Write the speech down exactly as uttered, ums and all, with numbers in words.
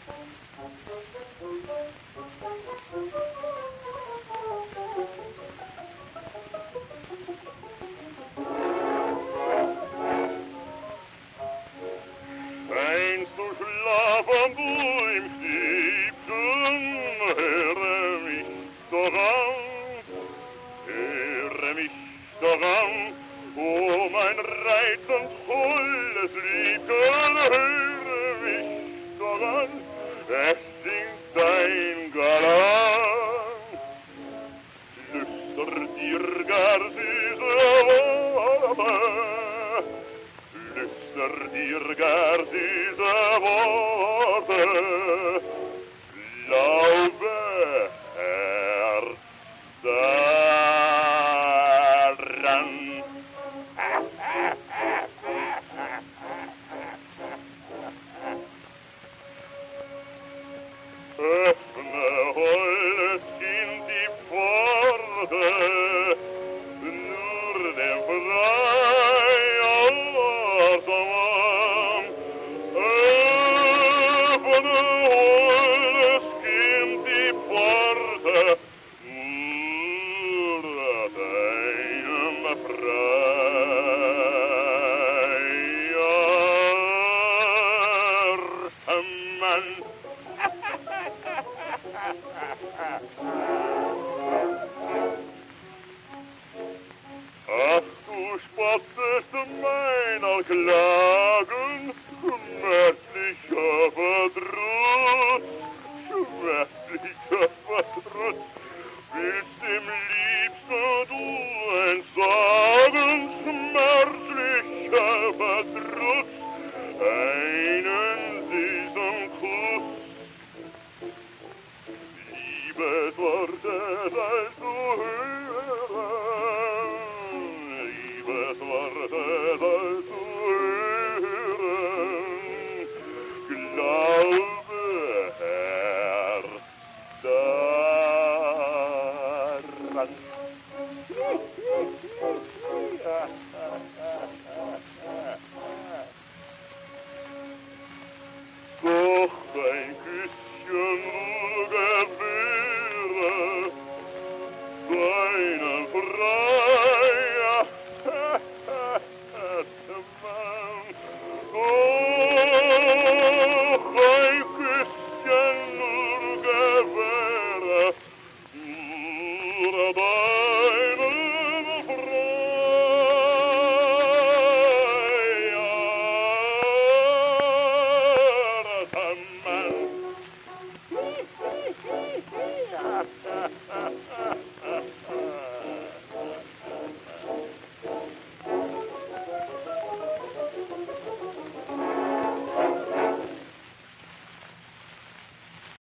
Scheinst du schlafen, du im Stiebchen, höre mich doch an, höre mich doch an, oh mein reizend holdes Liebchen, höre mich doch an, es singt dein Galan, flüstert dir gar süße Worte, flüstert dir gar süße Worte, glaube, Herz, daran. Öffne, holdes Kind, die Pforte, nur dem Freier Mann. Öffne, holdes Kind, die Pforte, nur deinem Freier Mann. Ach, du spottest meiner Klagen, schmerzlicher Verdruss, schmerzlicher Verdruss, willst dem Liebsten du entsagen, schmerzlicher Verdruss, einen süßen Kuss. Liebesworte sollst du hören, Liebesworte sollst du hören, glaube, Herz, daran. Doch ein Küsschen nur gewähre deinen Freier Mann. Doch ein Küsschen nur gewähre nur deinen Freier Mann.